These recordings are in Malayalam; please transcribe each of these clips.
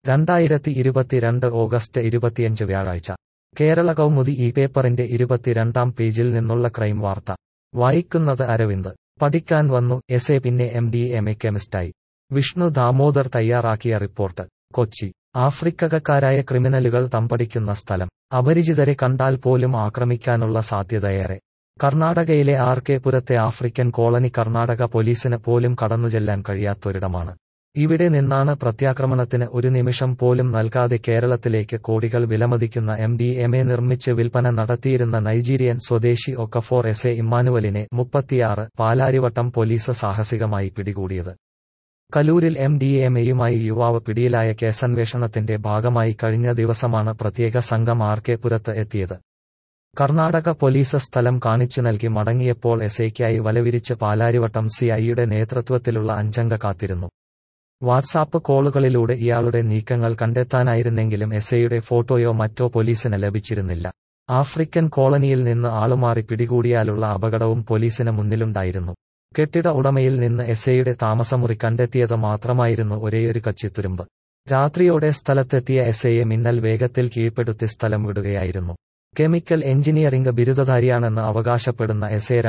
2022 ഓഗസ്റ്റ് 25 വ്യാഴാഴ്ച കേരള കൗമുദി ഈ പേപ്പറിന്റെ 22-ാം പേജിൽ നിന്നുള്ള ക്രൈം വാർത്ത. വായിക്കുന്നത് അരവിന്ദ്. പഠിക്കാൻ വന്നു എസ്എ പിന്നെ MDMA കെമിസ്റ്റായി. വിഷ്ണു ദാമോദർ തയ്യാറാക്കിയ റിപ്പോർട്ട്. കൊച്ചി. ആഫ്രിക്കക്കാരായ ക്രിമിനലുകൾ തമ്പടിക്കുന്ന സ്ഥലം. അപരിചിതരെ കണ്ടാൽ പോലും ആക്രമിക്കാനുള്ള സാധ്യതയേറെ. കർണാടകയിലെ RK പുരത്തെ ആഫ്രിക്കൻ കോളനി കർണാടക പോലീസിന് പോലും കടന്നുചെല്ലാൻ കഴിയാത്തൊരിടമാണ്. ഇവിടെ നിന്നാണ് പ്രത്യാക്രമണത്തിന് ഒരു നിമിഷം പോലും നൽകാതെ കേരളത്തിലേക്ക് കോടികൾ വിലമതിക്കുന്ന MDMA നിർമ്മിച്ച് വിൽപ്പന നടത്തിയിരുന്ന നൈജീരിയൻ സ്വദേശി ഒക്കഫോർ എസ്എ ഇമ്മാനുവലിനെ 36 പാലാരിവട്ടം പോലീസ് സാഹസികമായി പിടികൂടിയത്. കലൂരിൽ MDMAയുമായി യുവാവ് പിടിയിലായ കേസന്വേഷണത്തിന്റെ ഭാഗമായി കഴിഞ്ഞ ദിവസമാണ് പ്രത്യേക സംഘം RK പുരത്ത് എത്തിയത്. കർണാടക പോലീസ് സ്ഥലം കാണിച്ചു നൽകി മടങ്ങിയപ്പോൾ എസ്ഐക്കായി വലവിരിച്ച് പാലാരിവട്ടം CIയുടെ നേതൃത്വത്തിലുള്ള 5 അംഗ കാത്തിരുന്നു. വാട്സാപ്പ് കോളുകളിലൂടെ ഇയാളുടെ നീക്കങ്ങൾ കണ്ടെത്താനായിരുന്നെങ്കിലും എസ്ഐയുടെ ഫോട്ടോയോ മറ്റോ പോലീസിന് ലഭിച്ചിരുന്നില്ല. ആഫ്രിക്കൻ കോളനിയിൽ നിന്ന് ആളുമാറി പിടികൂടിയാലുള്ള അപകടവും പോലീസിന് മുന്നിലുണ്ടായിരുന്നു. കെട്ടിട ഉടമയിൽ നിന്ന് എസ്ഐയുടെ താമസമുറി കണ്ടെത്തിയത് മാത്രമായിരുന്നു ഒരേയൊരു കച്ചിത്തുരുമ്പ്. രാത്രിയോടെ സ്ഥലത്തെത്തിയ എസ്ഐയെ മിന്നൽ വേഗത്തിൽ കീഴ്പ്പെടുത്തി സ്ഥലം വിടുകയായിരുന്നു. കെമിക്കൽ എഞ്ചിനീയറിംഗ് ബിരുദധാരിയാണെന്ന് അവകാശപ്പെടുന്ന എസ്ഐ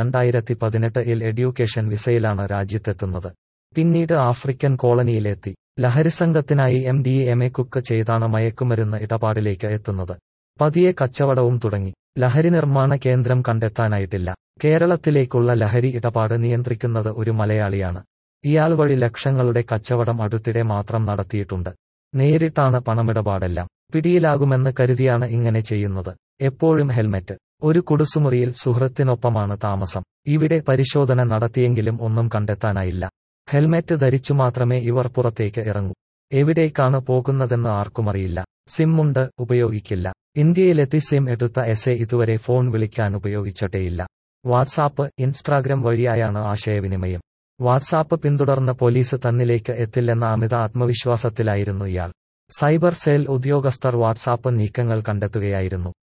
2018-ൽ എഡ്യൂക്കേഷൻ വിസയിലാണ് രാജ്യത്തെത്തുന്നത്. പിന്നീട് ആഫ്രിക്കൻ കോളനിയിലെത്തി ലഹരിസംഘത്തിനായി MDMA കുക്ക് ചെയ്താണ് മയക്കുമരുന്ന് ഇടപാടിലേക്ക് എത്തുന്നത്. പതിയെ കച്ചവടവും തുടങ്ങി. ലഹരി നിർമ്മാണ കേന്ദ്രം കണ്ടെത്താനായിട്ടില്ല. കേരളത്തിലേക്കുള്ള ലഹരി ഇടപാട് നിയന്ത്രിക്കുന്നത് ഒരു മലയാളിയാണ്. ഇയാൾ വഴി ലക്ഷങ്ങളുടെ കച്ചവടം അടുത്തിടെ മാത്രം നടത്തിയിട്ടുണ്ട്. നേരിട്ടാണ് പണമിടപാടെല്ലാം. പിടിയിലാകുമെന്ന് കരുതിയാണ് ഇങ്ങനെ ചെയ്യുന്നത്. എപ്പോഴും ഹെൽമറ്റ്. ഒരു കുടുസുമുറിയിൽ സുഹൃത്തിനൊപ്പമാണ് താമസം. ഇവിടെ പരിശോധന നടത്തിയെങ്കിലും ഒന്നും കണ്ടെത്താനായില്ല. ഹെൽമറ്റ് ധരിച്ചു മാത്രമേ ഇവർ പുറത്തേക്ക് ഇറങ്ങൂ. എവിടേക്കാണ് പോകുന്നതെന്ന് ആർക്കുമറിയില്ല. സിമ്മുണ്ട്, ഉപയോഗിക്കില്ല. ഇന്ത്യയിലെത്തി സിം എടുത്ത എസ്ഐ ഇതുവരെ ഫോൺ വിളിക്കാൻ ഉപയോഗിച്ചിട്ടേയില്ല. വാട്സാപ്പ്, ഇൻസ്റ്റാഗ്രാം വഴിയായാണ് ആശയവിനിമയം. വാട്സാപ്പ് പിന്തുടർന്ന പോലീസ് തന്നിലേക്ക് എത്തില്ലെന്ന അമിത ആത്മവിശ്വാസത്തിലായിരുന്നു ഇയാൾ. സൈബർ സെൽ ഉദ്യോഗസ്ഥർ വാട്സാപ്പ് നീക്കങ്ങൾ കണ്ടെത്തുകയായിരുന്നു.